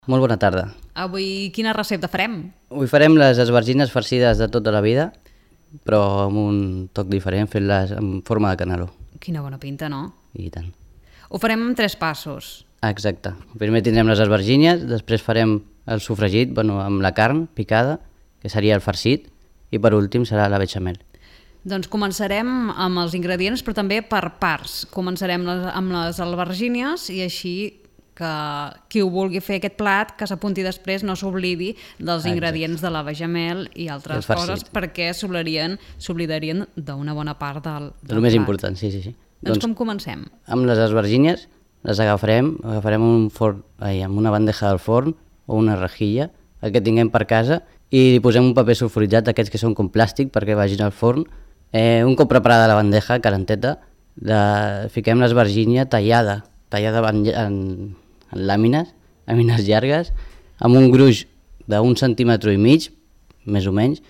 Molt bona tarda. Avui quina recepta farem? Avui farem les esvergines farcides de tota la vida, però amb un toc diferent, fent-les en forma de caneló. Quina bona pinta, no? I tant. Ho farem en 3 passos. Exacte. Primer tindrem les esvergines, després farem el sofregit, amb la carn picada, que seria el farcit, i per últim serà la bechamel. Doncs començarem amb els ingredients, però també per parts. Començarem amb les albergínies i així que qui ho vulgui fer aquest plat, que s'apunti després, no s'oblidi dels ingredients de la bechamel i altres coses, perquè s'oblidarien d'una bona part del plat. El més important, sí. Doncs com comencem? Amb les esvergines les agafarem un forn, amb una bandeja del forn o una rejilla, el que tinguem per casa, i li posem un paper sulfuritzat, aquests que són com plàstic perquè vagin al forn. Un cop preparada la bandeja, calenteta, fiquem l'esvergínia tallada en làmines llargues, amb un gruix d'1,5 centímetre, més o menys,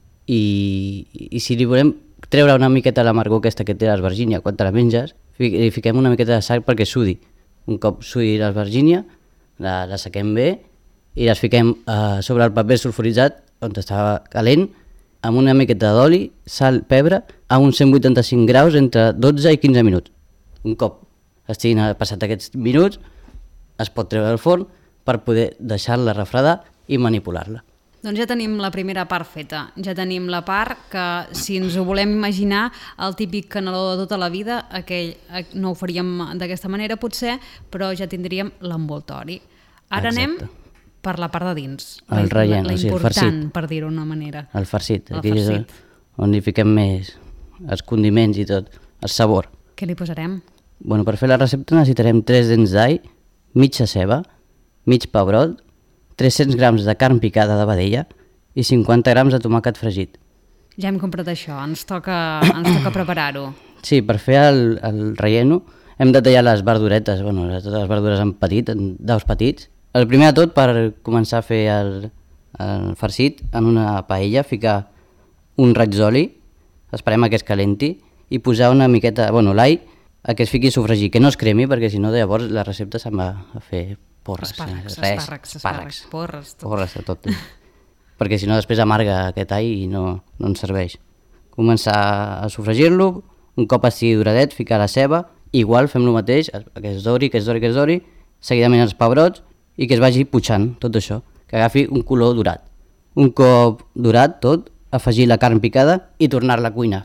i si li volem treure una miqueta l'amargor aquesta que té l'esvergínia quan te la menges, li fiquem una miqueta de sal perquè sudi. Un cop sudi l'esvergínia, la sequem bé i les fiquem sobre el paper sulfuritzat on estava calent, amb una miqueta d'oli, sal, pebre, a uns 185 graus entre 12 i 15 minuts. Un cop estiguin passat aquests minuts, es pot treure del forn per poder deixar-la refredar i manipular-la. Doncs ja tenim la primera part feta. Ja tenim la part que, si ens ho volem imaginar, el típic caneló de tota la vida, aquell no ho faríem d'aquesta manera potser, però ja tindríem l'envoltori. Ara anem per la part de dins. El relleno, la important, el farcit. Per dir-ho d'una manera. El farcit. Aquí és on hi fiquem més els condiments i tot, el sabor. Què li posarem? Per fer la recepta necessitarem 3 dents d'all, mitja ceba, mig pebrot, 300 grams de carn picada de vedella i 50 grams de tomàquet fregit. Ja hem comprat això, ens toca preparar-ho. Sí, per fer el relleno hem de tallar les verduretes, totes les verdures en daus petits. El primer de tot, per començar a fer el farcit, en una paella ficar un raig d'oli, esperem que es calenti, i posar una miqueta, l'all, que es fiqui a sofregir, que no es cremi, perquè si no llavors la recepta se'n va a fer porres. Espàrrecs, porres de tot. Perquè si no després amarga aquest all i no ens serveix. Començar a sofregir-lo, un cop estigui duradet, ficar la ceba, igual fem el mateix, que es dori, seguidament els pebrots, i que es vagi puixant tot això, que agafi un color dorat. Un cop dorat tot, afegir la carn picada i tornar-la a cuinar,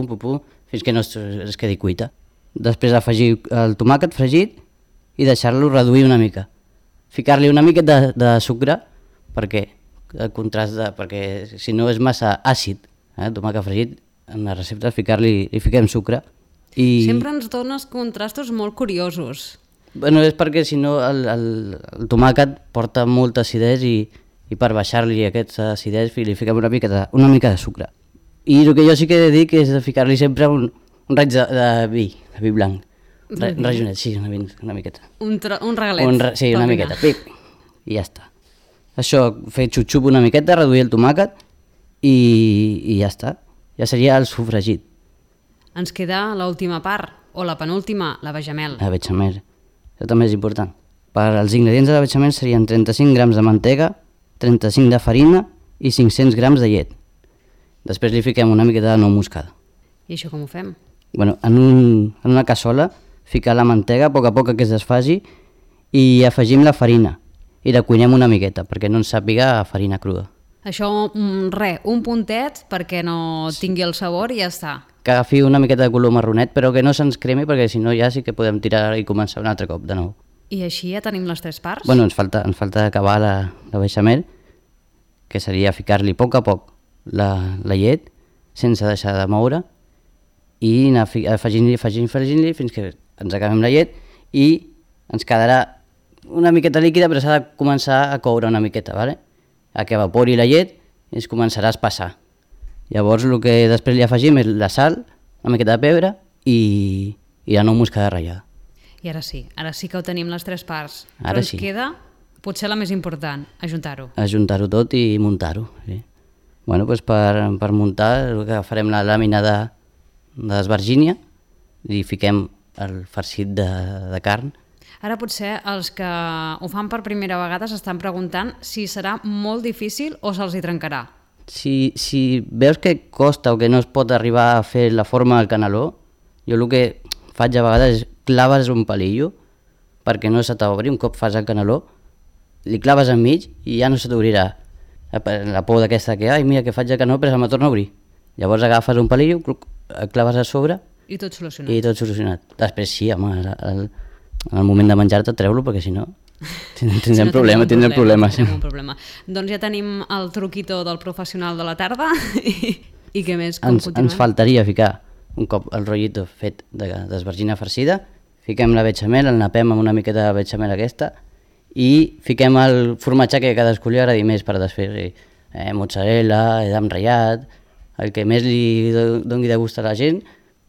fins que no es quedi cuita. Després afegir el tomàquet fregit i deixar-lo reduir una mica. Ficar-li una mica de sucre perquè el contrast perquè si no és massa àcid, el tomàquet fregit, en la recepta li fiquem sucre. Sempre ens dones contrastos molt curiosos. És perquè si no el tomàquet porta molta acidesa i per baixar-li aquesta acidesa li fiquem una mica de sucre. I el que jo sí que he de dir que és de ficar-li sempre un raig de vi blanc. Rajonet, sí, una miqueta. Un regalet. Sí, una miqueta, pip, i ja està. Això, fer xup-xup una miqueta, reduir el tomàquet i ja està. Ja seria el sofregit. Ens queda l'última part, o la penúltima, la bechamel. La bechamel, això també és important. Per als ingredients de la bechamel serien 35 grams de mantega, 35 de farina i 500 grams de llet. Després li fiquem una miqueta de nou moscada. I això com ho fem? En una cassola, ficar la mantega a poc que es desfaci i afegim la farina i la cuinem una miqueta perquè no ens sàpiga farina cruda. Això, un puntet perquè no tingui el sabor i ja està. Que agafi una miqueta de color marronet però que no se'ns cremi perquè si no ja sí que podem tirar i començar un altre cop de nou. I així ja tenim les 3 parts? Ens falta acabar la bechamel, que seria ficar-li a poc la llet sense deixar de moure i anar afegint-li fins que ens acabem la llet i ens quedarà una miqueta líquida però s'ha de començar a coure una miqueta, ¿vale? A que evapori la llet i es començarà a espassar. Llavors el que després li afegim és la sal, una miqueta de pebre i la nou moscada ratllada. I ara sí que ho tenim les 3 parts. Però ens queda potser la més important, ajuntar-ho. Ajuntar-ho tot i muntar-ho, sí. Per muntar el que farem la làmina d'esvergínia, li fiquem el farcit de carn. Ara potser els que ho fan per primera vegada s'estan preguntant si serà molt difícil o se'ls hi trencarà. Si veus que costa o que no es pot arribar a fer la forma del caneló, jo el que faig a vegades és claves un palillo perquè no se t'obri. Un cop fas el caneló, li claves enmig i ja no se t'obrirà. La por d'aquesta que, ai, mira que faig el caneló però se me torna a obrir. Llavors agafes un palillo, el claves a sobre I tot solucionat. i tot solucionat. Després sí, home, al moment de menjar-te treu-lo perquè si no tindrem problemes. Tindrem un problema. Doncs ja tenim el truquito del professional de la tarda i què més? Ens faltaria ficar un cop el rotllito fet d'esvergina farcida, fiquem la bechamel, el napem amb una miqueta de bechamel aquesta i fiquem el formatge que cadascú li agradi més per desfer-hi. Mozzarella, edam ratllat, el que més li doni de gust a la gent,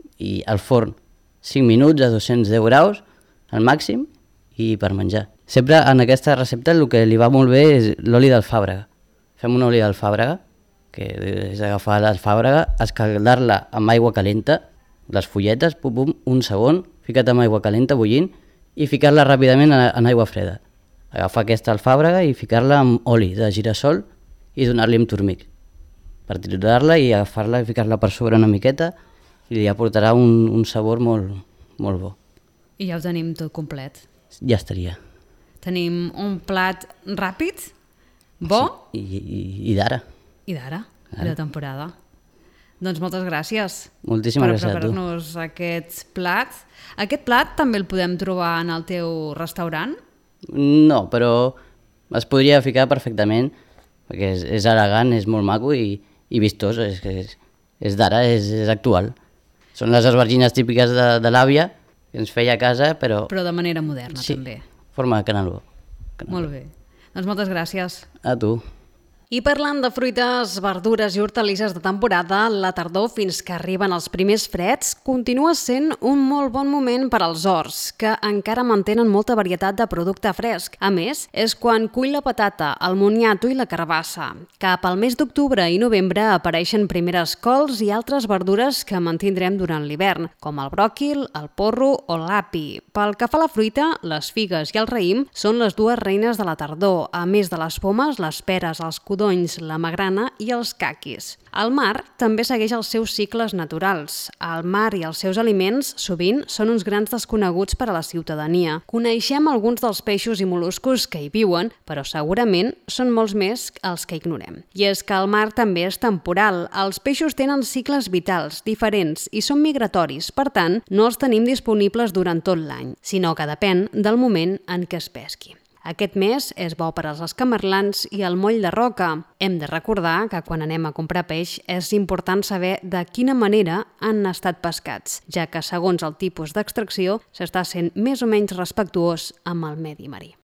i al forn 5 minuts a 210 graus al màxim i per menjar. Sempre en aquesta recepta el que li va molt bé és l'oli d'alfàbrega. Fem un oli d'alfàbrega, que és agafar l'alfàbrega, escaldar-la amb aigua calenta, les fulletes, un segon, fica't amb aigua calenta bullint i ficar-la ràpidament en aigua freda. Agafar aquesta alfàbrega i ficar-la amb oli de girassol i donar-li un turmic. Per triturar-la i agafar-la i ficar-la per sobre una miqueta i li aportarà un sabor molt bo. I ja ho tenim tot complet. Ja estaria. Tenim un plat ràpid, bo... Sí, i d'ara. I d'ara, i de temporada. Doncs moltes gràcies. Moltíssimes gràcies a tu. Per preparar-nos aquest plat. Aquest plat també el podem trobar en el teu restaurant? No, però es podria ficar perfectament, perquè és elegant, és molt maco i vistós, és d'ara, és actual. Són les esvergines típiques de l'àvia, que ens feia a casa, però... Però de manera moderna, sí, també. Forma de caneló. Molt bé. Doncs moltes gràcies. A tu. I parlant de fruites, verdures i hortalisses de temporada, la tardor, fins que arriben els primers freds, continua sent un molt bon moment per als horts, que encara mantenen molta varietat de producte fresc. A més, és quan cull la patata, el moniato i la carbassa. Cap al mes d'octubre i novembre apareixen primeres cols i altres verdures que mantindrem durant l'hivern, com el bròquil, el porro o l'api. Pel que fa a la fruita, les figues i el raïm són les dues reines de la tardor, a més de les pomes, les peres, els codonys, la magrana i els caquis. El mar també segueix els seus cicles naturals. El mar i els seus aliments sovint són uns grans desconeguts per a la ciutadania. Coneixem alguns dels peixos i mol·luscos que hi viuen, però segurament són molts més els que ignorem. I és que el mar també és temporal. Els peixos tenen cicles vitals diferents i són migratoris, per tant, no els tenim disponibles durant tot l'any, sinó que depèn del moment en què es pesqui. Aquest mes és bo per als escamarlans i el moll de roca. Hem de recordar que quan anem a comprar peix és important saber de quina manera han estat pescats, ja que segons el tipus d'extracció s'està sent més o menys respectuós amb el medi marí.